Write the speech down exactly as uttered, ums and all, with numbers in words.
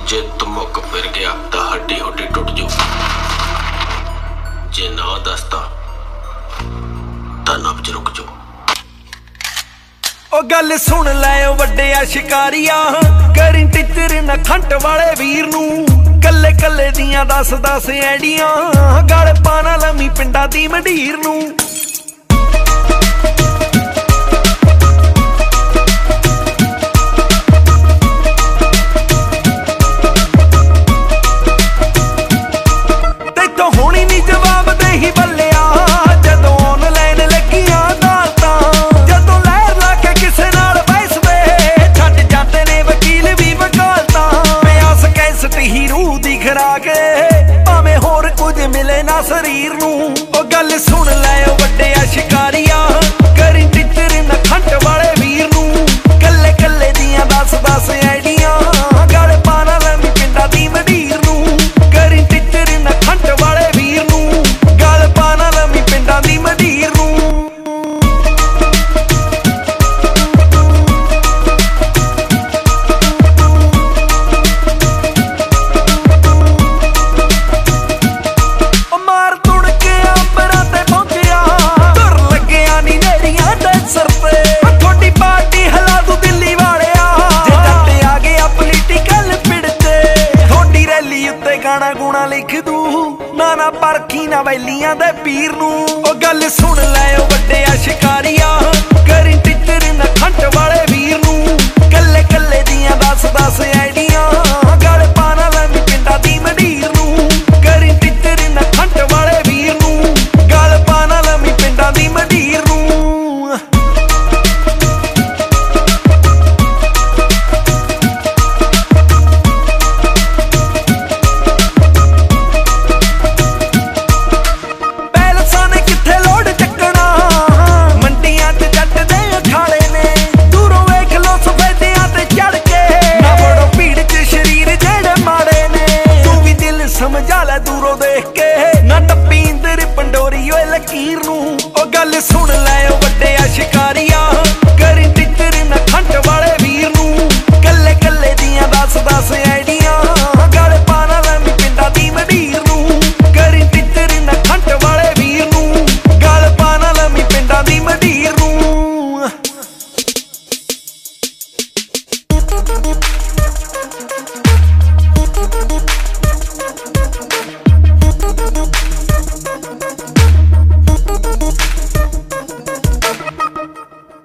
जे धमक फिर गया तो हड्डी हुड्डी टुट जू, जे ना दसता तो नब्ज रुक जू। ओ गल सुन लै वड्डिया शिकारिया, करी टिचर न खंट वाले वीर नू, कल्ले कल्ले दियां दस दस ऐडियां, गल पाना लमी पिंडा दी मंडीर नू।